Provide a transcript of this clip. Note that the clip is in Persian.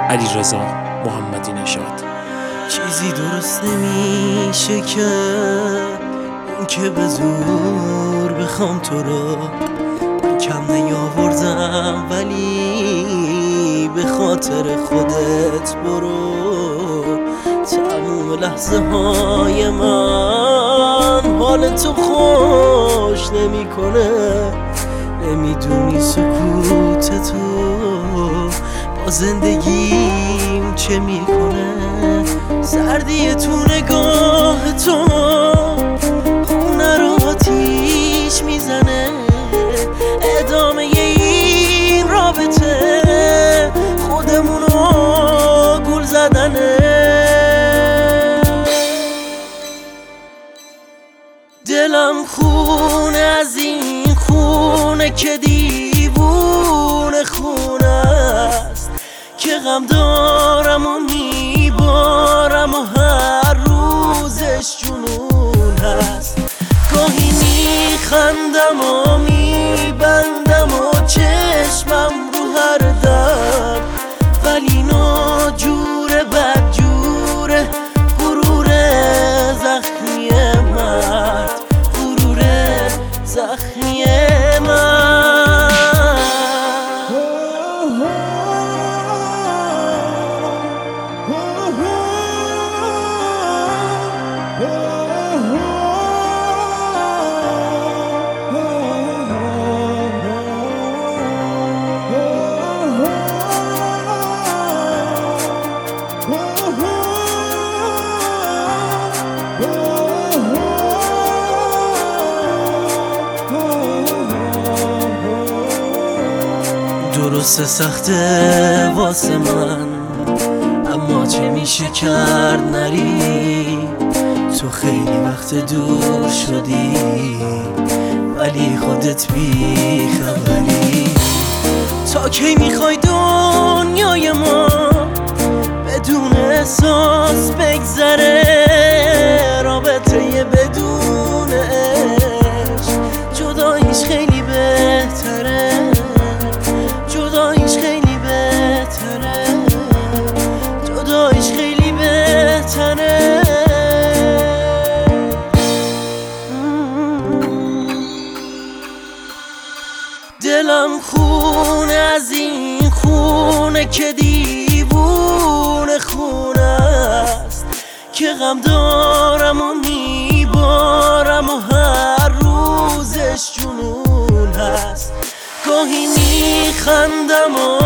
علیرضا محمدی نژاد. چیزی درست نمیشه که این که به زور بخوام تو رو، من کم نیاوردم ولی به خاطر خودت برو. تموم لحظه های من حال تو خوش نمیکنه، نمیدونی سکوت تو با زندگیم چه میکنه. سردی تو نگاه تو خونه رو آتیش میزنه، ادامه این رابطه خودمونو گول زدنه. دلم خونه از این خونه که دیوونه خونه است، که غم دارم و میبارم و هر روزش جنون هست. گاهی میخندم و میبندم و چشمم رو هر دم، ولی ناجوره بدجوره غرور زخمی مرد، غرور زخمی مرد. درسته سخته واسه من، اما چه میشه کرد نری. تو خیلی وقت دور شدی ولی خودت بی خبری. تا کی میخوای دنیای ما بدون احساس بگذره؟ رابطه بدون عشق جداییش خیلی بهتره، جداییش خیلی بهتره، جداییش خیلی بهتره. دلم خونه از این خونه که دیوونه خونه است، که غم دارم و میبارم و هر روزش جنون هست. گاهی میخندم و